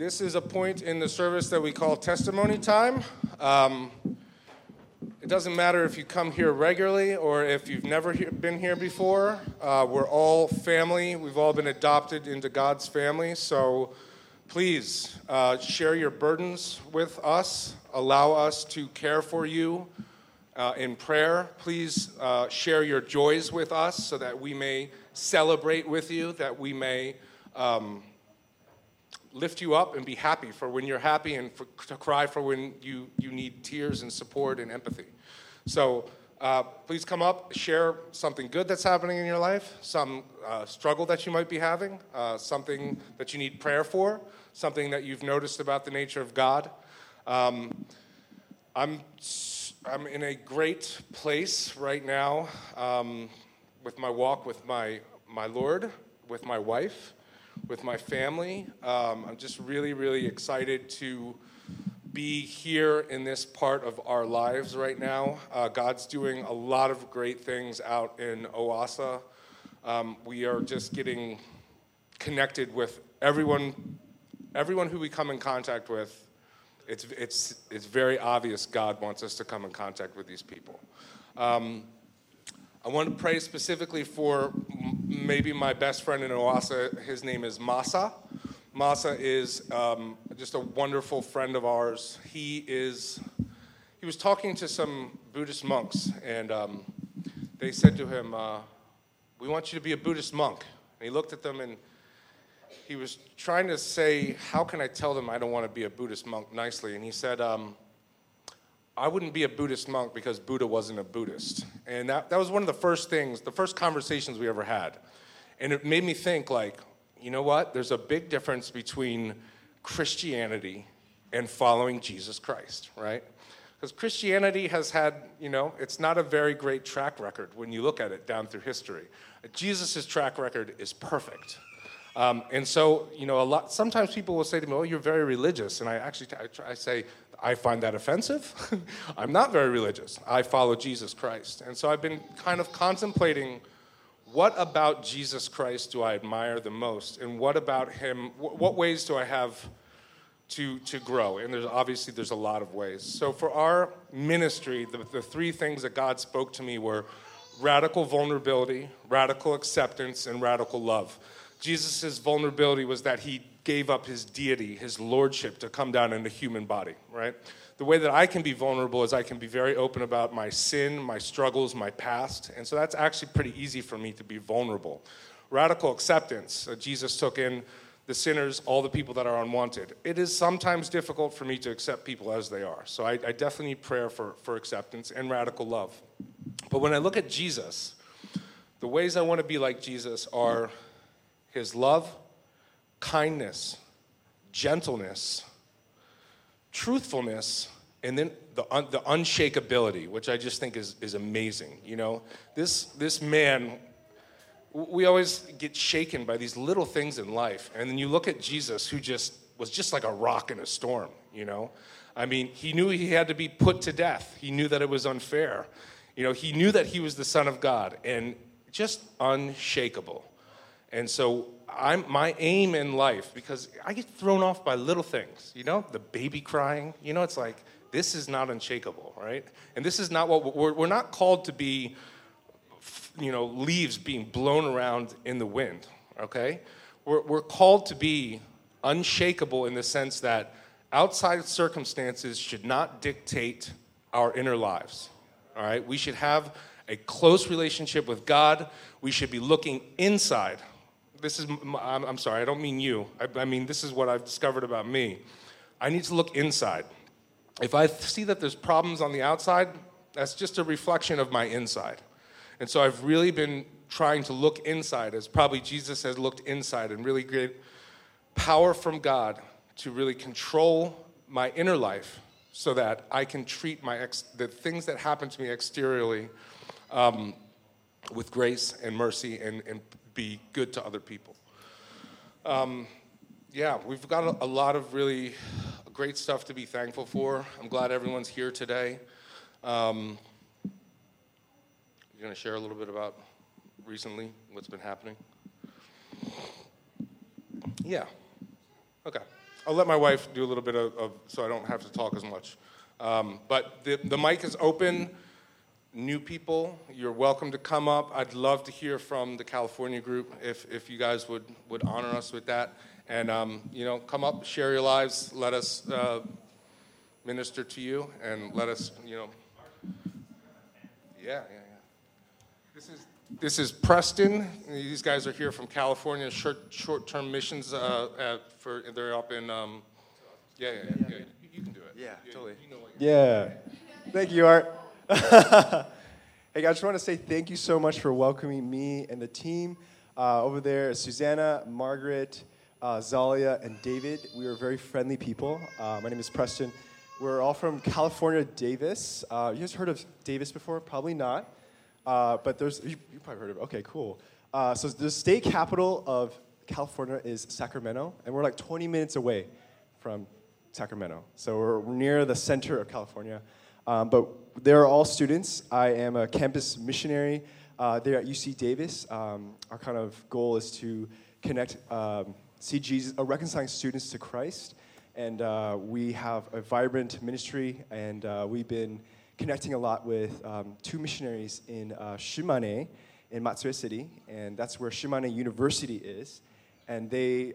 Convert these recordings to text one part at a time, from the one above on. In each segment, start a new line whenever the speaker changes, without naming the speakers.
This is a point in the service that we call testimony time. It doesn't matter if you come here regularly or if you've never been here before. We're all family. We've all been adopted into God's family. So please share your burdens with us. Allow us to care for you in prayer. Please share your joys with us so that we may celebrate with you, that we may lift you up and be happy for when you're happy and to cry for when you need tears and support and empathy. So please come up, share something good that's happening in your life, some struggle that you might be having, something that you need prayer for, something that you've noticed about the nature of God. I'm in a great place right now with my walk with my Lord, with my wife, with my family. I'm just really, really excited to be here in this part of our lives right now. God's doing a lot of great things out in Owasso. We are just getting connected with everyone who we come in contact with. It's very obvious God wants us to come in contact with these people. I want to pray specifically for maybe my best friend in Owasso. His name is Masa. Masa is just a wonderful friend of ours. He was talking to some Buddhist monks, and they said to him, "We want you to be a Buddhist monk." And he looked at them, and he was trying to say, "How can I tell them I don't want to be a Buddhist monk nicely?" And he said, I wouldn't be a Buddhist monk because Buddha wasn't a Buddhist. And that was one of the first conversations we ever had. And it made me think, like, you know what? There's a big difference between Christianity and following Jesus Christ, right? Because Christianity has had, it's not a very great track record when you look at it down through history. Jesus' track record is perfect. And so, sometimes people will say to me, "Oh, you're very religious." And I say, I find that offensive. I'm not very religious. I follow Jesus Christ. And so I've been kind of contemplating, what about Jesus Christ do I admire the most? And what about him, what ways do I have to grow? And there's a lot of ways. So for our ministry, the three things that God spoke to me were radical vulnerability, radical acceptance, and radical love. Jesus' vulnerability was that he gave up his deity, his lordship, to come down in a human body, right? The way that I can be vulnerable is I can be very open about my sin, my struggles, my past, and so that's actually pretty easy for me to be vulnerable. Radical acceptance, Jesus took in the sinners, all the people that are unwanted. It is sometimes difficult for me to accept people as they are, so I definitely need prayer for acceptance and radical love. But when I look at Jesus, the ways I want to be like Jesus are his love, kindness, gentleness, truthfulness, and then the unshakability, which I just think is amazing. This man, we always get shaken by these little things in life, and then you look at Jesus, who was just like a rock in a storm. I mean, he knew he had to be put to death. He knew that it was unfair. He knew that he was the Son of God, and just unshakable. And so my aim in life, because I get thrown off by little things, the baby crying, it's like, this is not unshakable, right? And this is not what we're not called to be, leaves being blown around in the wind, okay? We're called to be unshakable in the sense that outside circumstances should not dictate our inner lives, all right? We should have a close relationship with God. We should be looking inside. I'm sorry, I don't mean you. I mean, this is what I've discovered about me. I need to look inside. If I see that there's problems on the outside, that's just a reflection of my inside. And so I've really been trying to look inside, as probably Jesus has looked inside, and really get power from God to really control my inner life so that I can treat the things that happen to me exteriorly with grace and mercy and be good to other people. We've got a lot of really great stuff to be thankful for. I'm glad everyone's here today. You're going to share a little bit about recently what's been happening? Yeah. Okay. I'll let my wife do a little bit of so I don't have to talk as much. But the mic is open. New people, you're welcome to come up. I'd love to hear from the California group if you guys would honor us with that. And, come up, share your lives, let us minister to you, and let us, Yeah. This is Preston. These guys are here from California, short-term missions. They're up in, You can do it.
Yeah, totally.
Yeah. Thank you, Art. Hey, I just want to say thank you so much for welcoming me and the team over there. Susanna, Margaret, Zalia, and David. We are very friendly people. My name is Preston. We're all from California, Davis. You guys heard of Davis before? Probably not. But you probably heard of it. Okay, cool. So the state capital of California is Sacramento, and we're like 20 minutes away from Sacramento. So we're near the center of California. But they're all students. I am a campus missionary there at UC Davis. Our kind of goal is to connect reconciling students to Christ. And we have a vibrant ministry, and we've been connecting a lot with two missionaries in Shimane, in Matsue City, and that's where Shimane University is. And they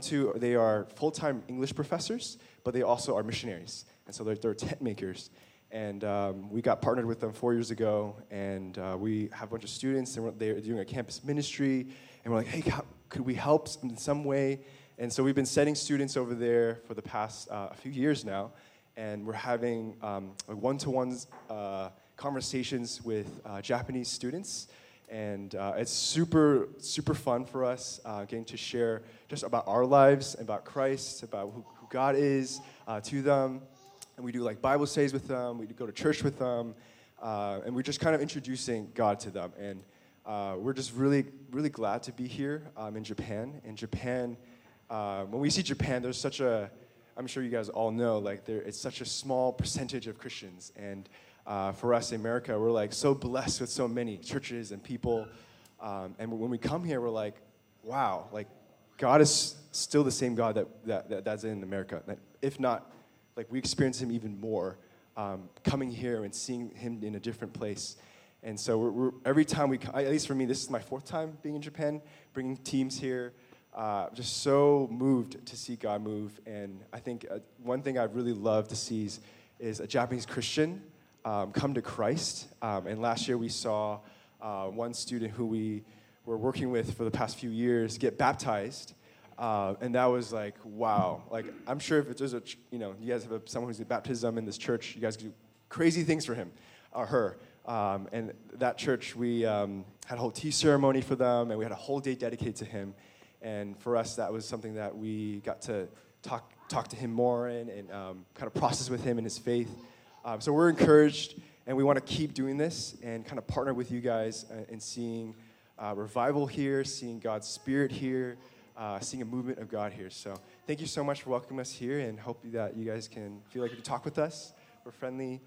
are full-time English professors, but they also are missionaries. And so they're tent makers. And we got partnered with them 4 years ago, and we have a bunch of students, and they're doing a campus ministry, and we're like, hey, could we help in some way? And so we've been sending students over there for the past a few years now, and we're having one-to-one conversations with Japanese students, and it's super, super fun for us getting to share just about our lives, about Christ, about who God is to them. And we do like Bible studies with them, we go to church with them, and we're just kind of introducing God to them. And we're just really, really glad to be here in Japan. In Japan, when we see Japan, there's such I'm sure you guys all know, it's such a small percentage of Christians. And for us in America, we're like so blessed with so many churches and people. And when we come here, we're like, wow, like God is still the same God that's in America. If not, like we experience him even more coming here and seeing him in a different place. And so we're every time at least for me, this is my fourth time being in Japan, bringing teams here. Just so moved to see God move. And I think one thing I'd really love to see is a Japanese Christian come to Christ. And last year we saw one student who we were working with for the past few years get baptized. And that was like, wow. Like, I'm sure if there's you guys have someone who's in baptism in this church, you guys do crazy things for him or her. And that church, we had a whole tea ceremony for them, and we had a whole day dedicated to him. And for us, that was something that we got to talk to him more and kind of process with him in his faith. So we're encouraged, and we want to keep doing this and kind of partner with you guys in seeing revival here, seeing God's Spirit here, seeing a movement of God here. So thank you so much for welcoming us here, and hope that you guys can feel like you can talk with us. We're friendly,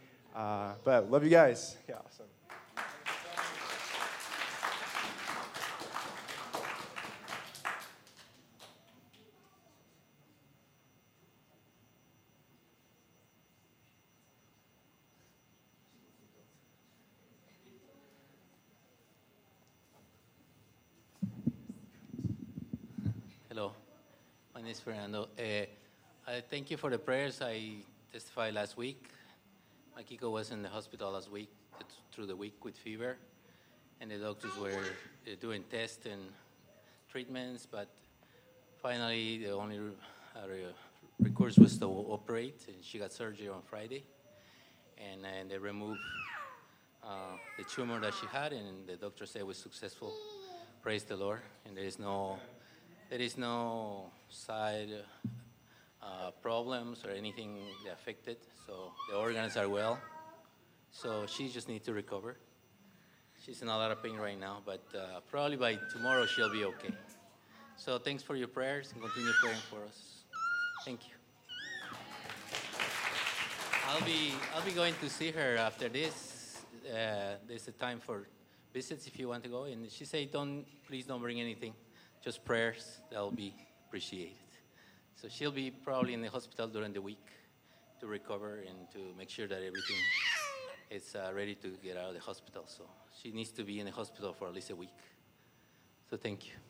but love you guys. Yeah, awesome.
Hello, my name is Fernando. I thank you for the prayers. I testified last week. Makiko was in the hospital last week, through the week with fever, and the doctors were doing tests and treatments, but finally the only recourse was to operate, and she got surgery on Friday, and they removed the tumor that she had, and the doctor said it was successful. Praise the Lord, and there is no side problems or anything that affected, so the organs are well. So she just needs to recover. She's in a lot of pain right now, but probably by tomorrow she'll be okay. So thanks for your prayers, and continue praying for us. Thank you. I'll be going to see her after this. There's a time for visits if you want to go, and she said, please don't bring anything. Just prayers, that will be appreciated. So she'll be probably in the hospital during the week to recover and to make sure that everything is ready to get out of the hospital. So she needs to be in the hospital for at least a week. So thank you.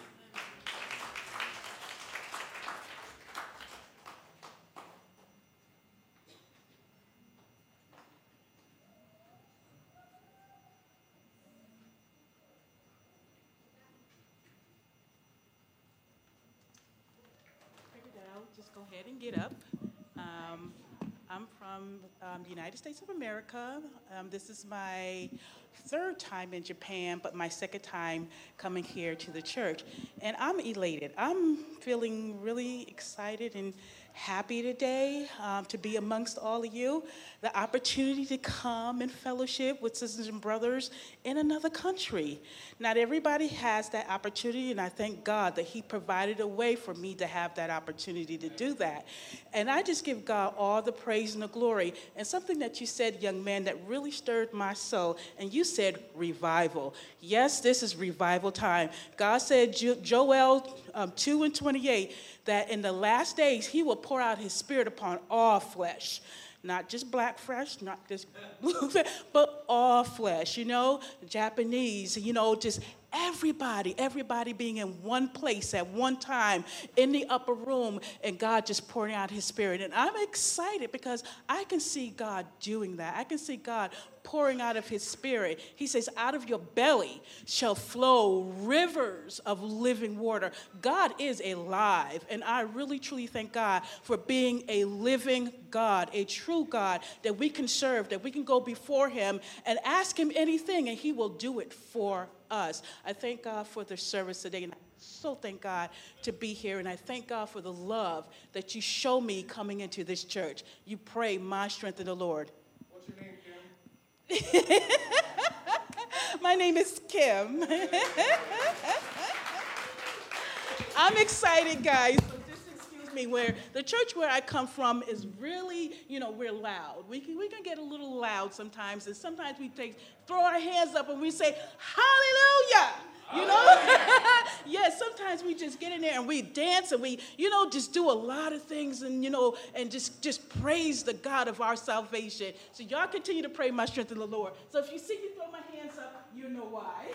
Just go ahead and get up. I'm from the United States of America. This is my third time in Japan, but my second time coming here to the church. And I'm elated. I'm feeling really excited and happy today to be amongst all of you. The opportunity to come and fellowship with sisters and brothers in another country. Not everybody has that opportunity, and I thank God that He provided a way for me to have that opportunity to do that. And I just give God all the praise and the glory. And something that you said, young man, that really stirred my soul, and you said revival. Yes, this is revival time. God said, Joel 2:28, that in the last days He will pour out His Spirit upon all flesh. Not just black flesh, not just blue flesh, but all flesh, Japanese, just everybody being in one place at one time in the upper room, and God just pouring out His Spirit. And I'm excited because I can see God doing that. I can see God pouring out of His Spirit. He says, out of your belly shall flow rivers of living water. God is alive, and I really, truly thank God for being a living God, a true God that we can serve, that we can go before Him and ask Him anything, and He will do it for us. I thank God for the service today, and I so thank God to be here, and I thank God for the love that you show me coming into this church. You pray my strength in the Lord.
What's your name, Kim?
My name is Kim. I'm excited, guys. So just excuse me. Where the church where I come from is really, we're loud. We can get a little loud sometimes, and sometimes we throw our hands up and we say, hallelujah. Yes, sometimes we just get in there and we dance and we, just do a lot of things and, and just praise the God of our salvation. So y'all continue to pray my strength in the Lord. So if you see me throw my hands up, you know why.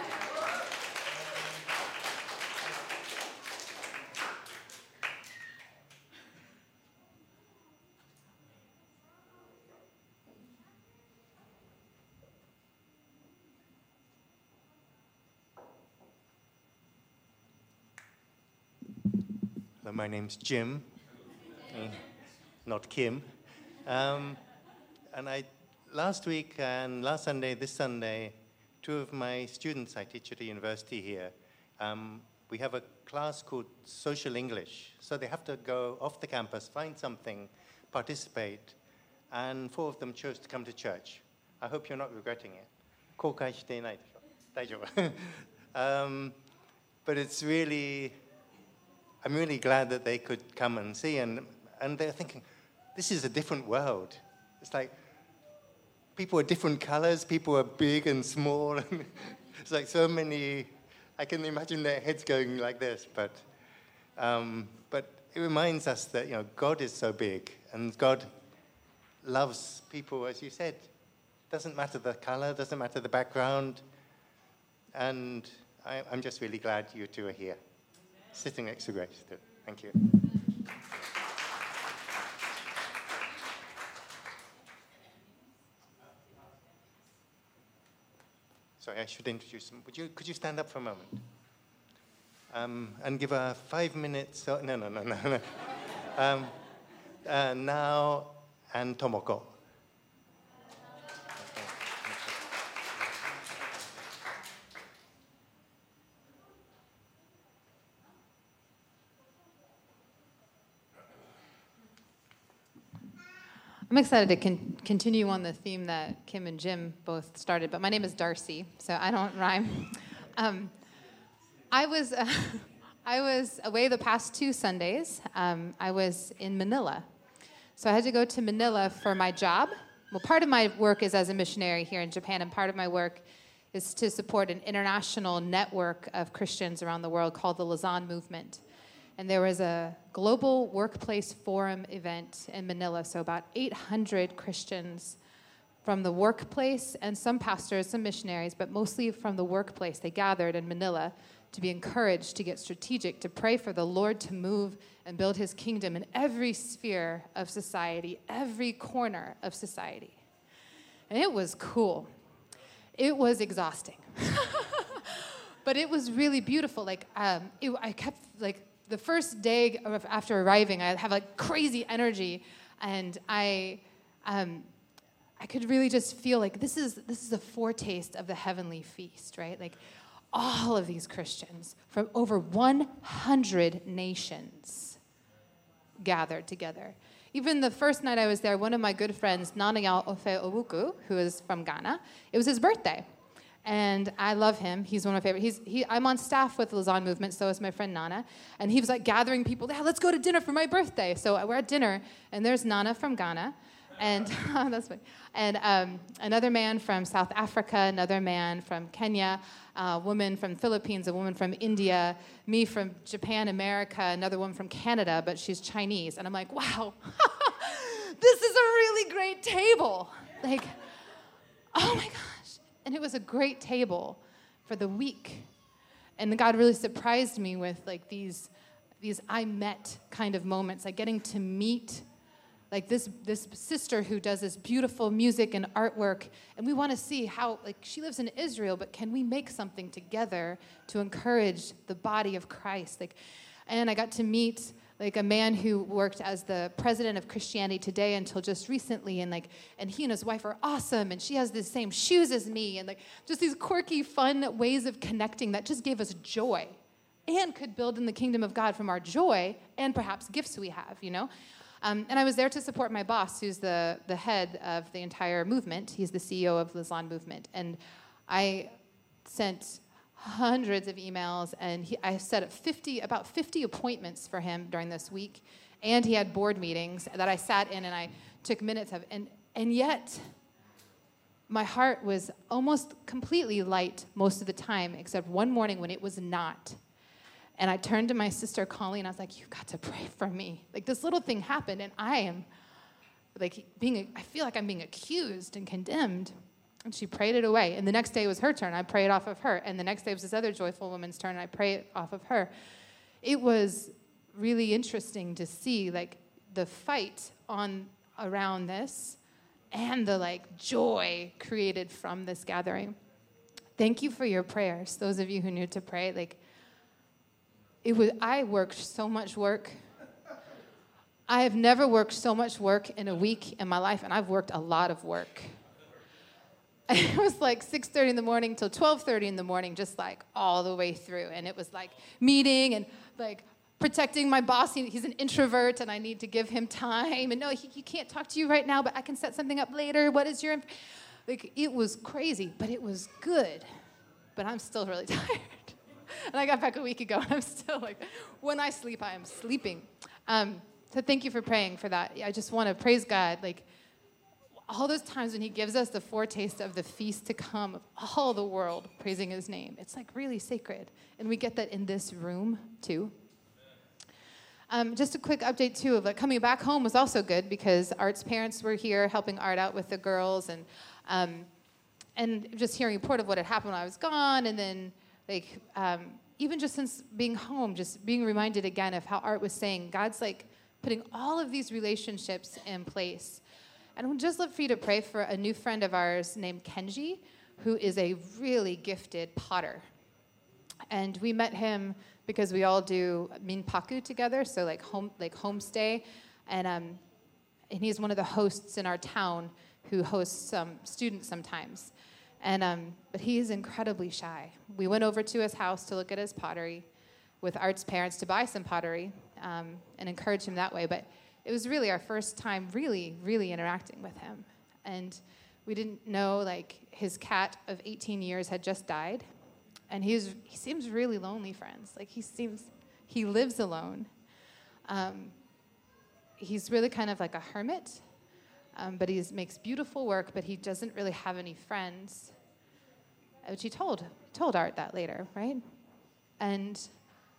My name's Jim, not Kim. And last week and last Sunday, this Sunday, two of my students I teach at a university here, we have a class called Social English. So they have to go off the campus, find something, participate, and four of them chose to come to church. I hope you're not regretting it. 後悔していないでしょ? 大丈夫. But it's really... I'm really glad that they could come and see, and they're thinking, this is a different world. It's like people are different colors, people are big and small. It's like so many, I can imagine their heads going like this, but it reminds us that, God is so big, and God loves people, as you said. Doesn't matter the color, doesn't matter the background, and I'm just really glad you two are here. Sitting next to Grace, too. Thank you. Sorry, I should introduce them. Could you stand up for a moment? And give her 5 minutes. No. Now and Tomoko.
I'm excited to continue on the theme that Kim and Jim both started, but my name is Darcy, so I don't rhyme. I was away the past 2 Sundays. I was in Manila. So I had to go to Manila for my job. Well, part of my work is as a missionary here in Japan, and part of my work is to support an international network of Christians around the world called the Lausanne Movement. And there was a global workplace forum event in Manila. So about 800 Christians from the workplace and some pastors, some missionaries, but mostly from the workplace. They gathered in Manila to be encouraged, to get strategic, to pray for the Lord to move and build his kingdom in every sphere of society, every corner of society. And it was cool. It was exhausting. But it was really beautiful. I kept, the first day after arriving, I have crazy energy, and I could really just feel like this is a foretaste of the heavenly feast, right? Like all of these Christians from over 100 nations gathered together. Even the first night I was there, one of my good friends, Nanayao Ofe Owuku, who is from Ghana, it was his birthday. And I love him. He's one of my favorite. I'm on staff with the Lausanne Movement, so is my friend Nana. And he was gathering people, yeah, let's go to dinner for my birthday. So we're at dinner, and there's Nana from Ghana. And that's funny. And another man from South Africa, another man from Kenya, a woman from Philippines, a woman from India, me from Japan, America, another woman from Canada, but she's Chinese. And I'm like, wow, this is a really great table. Oh my gosh. And it was a great table for the week. And God really surprised me with these I met kind of moments, getting to meet this sister who does this beautiful music and artwork, and we want to see how, she lives in Israel, but can we make something together to encourage the body of Christ? And I got to meet a man who worked as the president of Christianity Today until just recently, and he and his wife are awesome, and she has the same shoes as me, and just these quirky, fun ways of connecting that just gave us joy, and could build in the kingdom of God from our joy and perhaps gifts we have, And I was there to support my boss, who's the head of the entire movement. He's the CEO of the Lausanne Movement. And I sent hundreds of emails, and I set up about 50 appointments for him during this week. And he had board meetings that I sat in and I took minutes of. And yet, my heart was almost completely light most of the time, except one morning when it was not. And I turned to my sister Colleen, I was like, you've got to pray for me. This little thing happened, and I am I feel like I'm being accused and condemned. And she prayed it away. And the next day was her turn. I prayed off of her. And the next day was this other joyful woman's turn, and I prayed off of her. It was really interesting to see the fight around this and the joy created from this gathering. Thank you for your prayers. Those of you who knew to pray, I worked so much work. I have never worked so much work in a week in my life, and I've worked a lot of work. It was 6:30 in the morning till 12:30 in the morning, just all the way through. And it was meeting and protecting my boss. He's an introvert, and I need to give him time. And no, he can't talk to you right now, but I can set something up later. What is your... it was crazy, but it was good. But I'm still really tired. And I got back a week ago, and I'm still when I sleep, I am sleeping. So thank you for praying for that. I just want to praise God, all those times when he gives us the foretaste of the feast to come of all the world praising his name. It's really sacred. And we get that in this room, too. Just a quick update, too, of coming back home was also good because Art's parents were here helping Art out with the girls. And just hearing a report of what had happened when I was gone. And then, even just since being home, just being reminded again of how Art was saying, God's putting all of these relationships in place. And I would just love for you to pray for a new friend of ours named Kenji, who is a really gifted potter. And we met him because we all do minpaku together, so homestay. And he's one of the hosts in our town who hosts some students sometimes. And but he is incredibly shy. We went over to his house to look at his pottery with Art's parents to buy some pottery and encourage him that way. But it was really our first time really, really interacting with him. And we didn't know, his cat of 18 years had just died. And he seems really lonely, friends. He lives alone. He's really kind of like a hermit, but he makes beautiful work, but he doesn't really have any friends. Which he told Art that later, right? And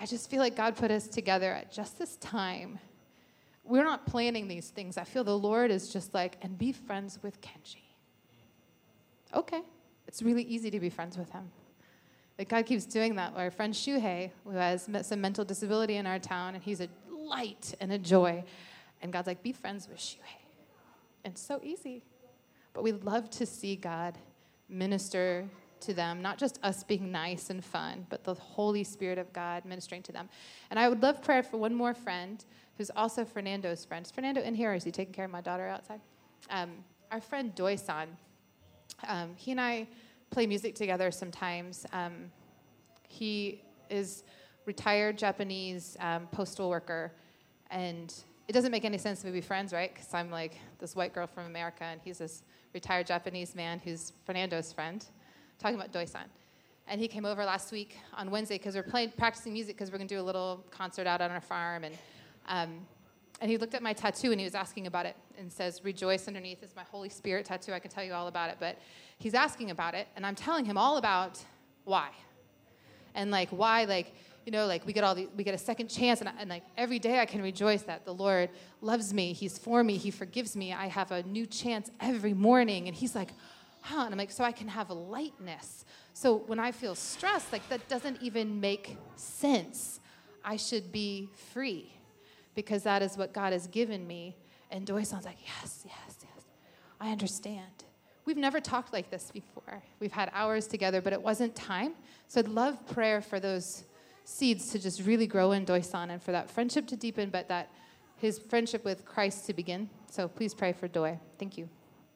I just feel like God put us together at just this time. We're not planning these things. I feel the Lord is just like, and be friends with Kenji. Okay. It's really easy to be friends with him. Like God keeps doing that. Our friend Shuhei, who has some mental disability in our town, and he's a light and a joy. And God's like, be friends with Shuhei. And it's so easy. But we love to see God minister to them, not just us being nice and fun, but the Holy Spirit of God ministering to them. And I would love prayer for one more friend who's also Fernando's friend. Is Fernando in here, or is he taking care of my daughter outside? Our friend Doi-san, he and I play music together sometimes. He is retired Japanese postal worker, and it doesn't make any sense to be friends, right? Because I'm like this white girl from America, and he's this retired Japanese man who's Fernando's friend. Talking about Doi-san. And he came over last week on Wednesday because we're practicing music because we're going to do a little concert out on our farm. And he looked at my tattoo and he was asking about it and says, rejoice underneath is my Holy Spirit tattoo. I can tell you all about it. But he's asking about it, and I'm telling him all about why. And like why, like, you know, like we get a second chance, and like every day I can rejoice that the Lord loves me. He's for me. He forgives me. I have a new chance every morning. And he's like, huh, and I'm like, so I can have a lightness. So when I feel stressed, like that doesn't even make sense. I should be free because that is what God has given me. And Doi-san's like, yes, I understand. We've never talked like this before. We've had hours together, but it wasn't time. So I'd love prayer for those seeds to just really grow in Doi-san and for that friendship to deepen, but that his friendship with Christ to begin. So please pray for Doi. Thank you.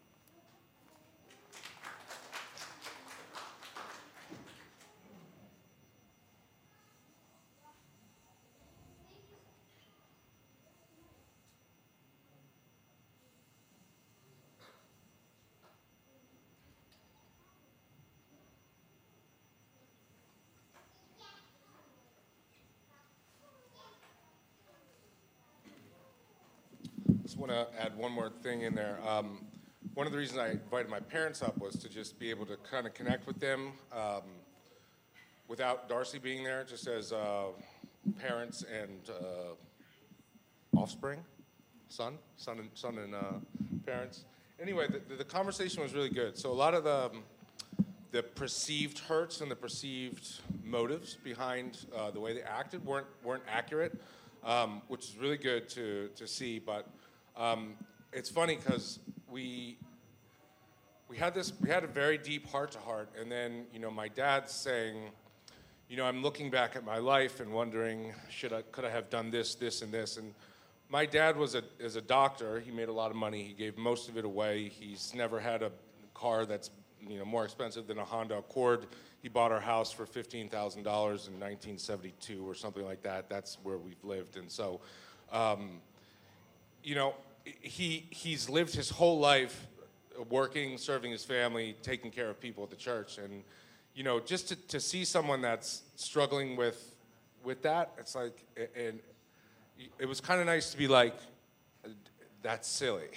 Just want to add one more thing in there. One of the reasons I invited my parents up was to just be able to kind of connect with them without Darcy being there, just as parents and offspring, son and parents. Anyway, the conversation was really good. So a lot of the perceived hurts and the perceived motives behind the way they acted weren't accurate, which is really good to see. But it's funny because we had a very deep heart-to-heart, and then my dad's saying, I'm looking back at my life and wondering could I have done this, and this. And my dad is a doctor. He made a lot of money. He gave most of it away. He's never had a car that's more expensive than a Honda Accord. He bought our house for $15,000 in 1972 or something like that. That's where we've lived. And so, he's lived his whole life working, serving his family, taking care of people at the church. And, just to see someone that's struggling with that, it's like, and it was kind of nice to be like, that's silly.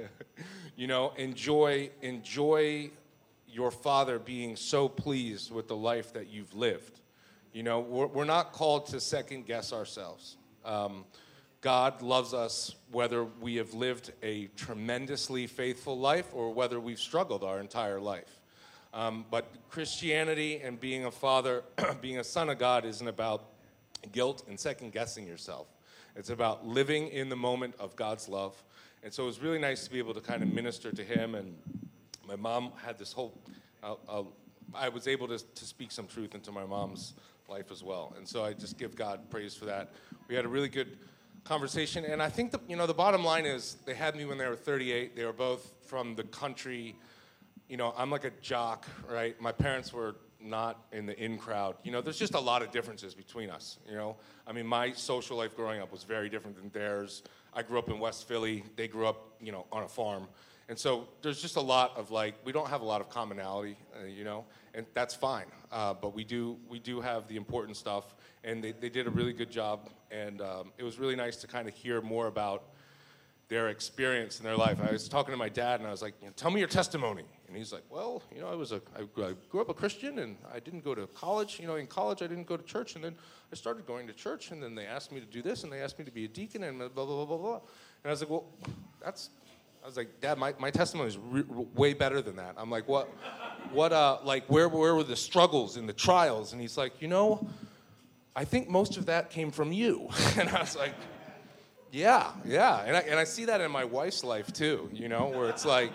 Enjoy your father being so pleased with the life that you've lived. We're not called to second guess ourselves. God loves us whether we have lived a tremendously faithful life or whether we've struggled our entire life. But Christianity and being a father, being a son of God isn't about guilt and second guessing yourself. It's about living in the moment of God's love. And so it was really nice to be able to kind of minister to him. And my mom had this whole, I was able to speak some truth into my mom's life as well. And so I just give God praise for that. We had a really good conversation. And I think the bottom line is they had me when they were 38. They were both from the country. I'm like a jock, right? My parents were not in the in crowd. There's just a lot of differences between us, I mean, my social life growing up was very different than theirs. I grew up in West Philly. They grew up, on a farm. And so there's just a lot of we don't have a lot of commonality, and that's fine. But we do have the important stuff, and they did a really good job. And it was really nice to kind of hear more about, their experience in their life. I was talking to my dad, and I was like, tell me your testimony. And he's like, well, I grew up a Christian, and I didn't go to college. In college, I didn't go to church, and then I started going to church, and then they asked me to do this, and they asked me to be a deacon, and blah, blah, blah, blah, blah. And I was like, well, I was like, Dad, my testimony is way better than that. I'm like, what, where were the struggles and the trials? And he's like, I think most of that came from you. And I was like, yeah. And I see that in my wife's life too, where it's like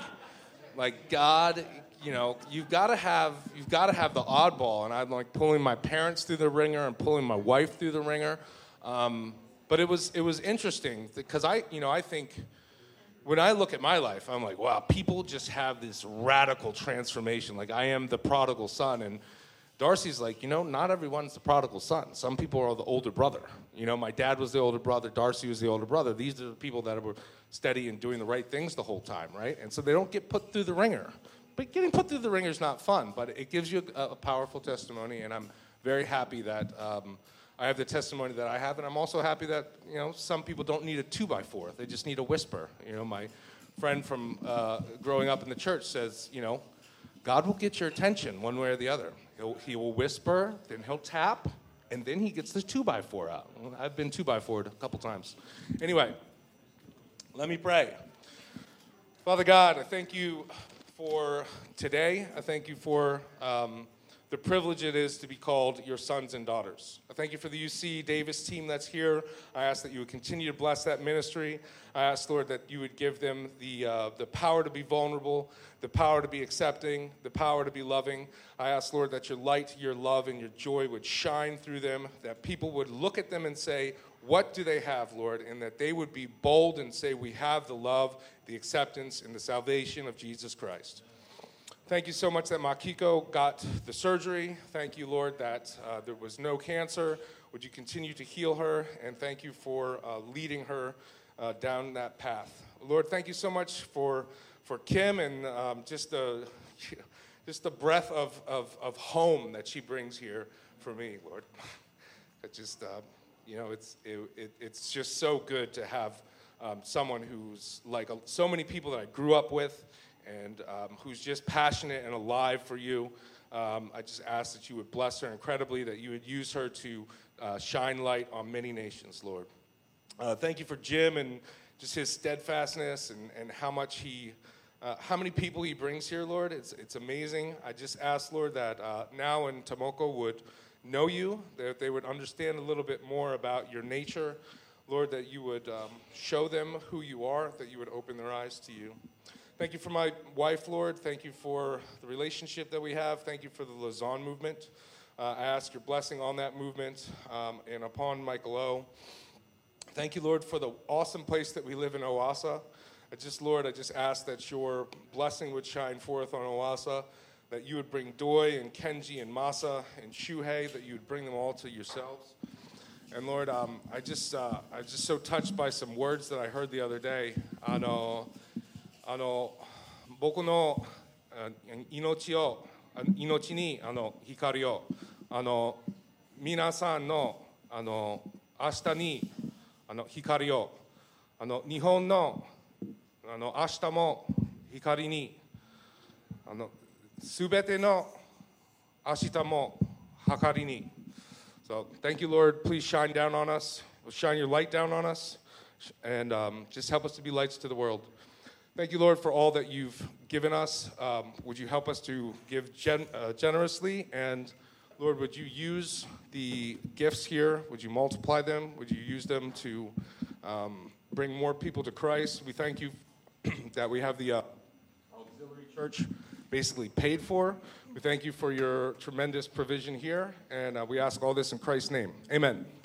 God, you've got to have the oddball. And I'm like pulling my parents through the ringer and pulling my wife through the ringer. But it was interesting because I think when I look at my life, I'm like, wow, people just have this radical transformation. Like I am the prodigal son. And Darcy's like, not everyone's the prodigal son. Some people are the older brother. My dad was the older brother. Darcy was the older brother. These are the people that were steady and doing the right things the whole time, right? And so they don't get put through the ringer. But getting put through the ringer is not fun, but it gives you a powerful testimony, and I'm very happy that I have the testimony that I have, and I'm also happy that, some people don't need a 2x4. They just need a whisper. My friend from growing up in the church says, God will get your attention one way or the other. He will whisper, then he'll tap, and then he gets the 2x4 out. I've been 2x4'd a couple times. Anyway, let me pray. Father God, I thank you for today. I thank you for the privilege it is to be called your sons and daughters. I thank you for the UC Davis team that's here. I ask that you would continue to bless that ministry. I ask, Lord, that you would give them the power to be vulnerable, the power to be accepting, the power to be loving. I ask, Lord, that your light, your love, and your joy would shine through them, that people would look at them and say, what do they have, Lord? And that they would be bold and say, we have the love, the acceptance, and the salvation of Jesus Christ. Thank you so much that Makiko got the surgery. Thank you, Lord, that there was no cancer. Would you continue to heal her? And thank you for leading her down that path. Lord, thank you so much for Kim and just the breath of home that she brings here for me, Lord. It just, it's just so good to have someone who's like so many people that I grew up with, and who's just passionate and alive for you. I just ask that you would bless her incredibly, that you would use her to shine light on many nations, Lord. Thank you for Jim and just his steadfastness and how many people he brings here, Lord. It's amazing. I just ask, Lord, that now and Tomoko would know you, that they would understand a little bit more about your nature. Lord, that you would show them who you are, that you would open their eyes to you. Thank you for my wife, Lord. Thank you for the relationship that we have. Thank you for the Lausanne movement. I ask your blessing on that movement and upon Michael O. Thank you, Lord, for the awesome place that we live in Oasa. Lord, I just ask that your blessing would shine forth on Oasa, that you would bring Doi and Kenji and Masa and Shuhei, that you would bring them all to yourselves. And Lord, I'm just so touched by some words that I heard the other day. 僕の命に光を皆さんの明日に光を日本の明日も光にすべての明日も明りに So thank you, Lord. Please shine down on us. Shine your light down on us. And just help us to be lights to the world. Thank you, Lord, for all that you've given us. Would you help us to give generously? And, Lord, would you use the gifts here? Would you multiply them? Would you use them to bring more people to Christ? We thank you that we have the auxiliary church basically paid for. We thank you for your tremendous provision here. And we ask all this in Christ's name. Amen.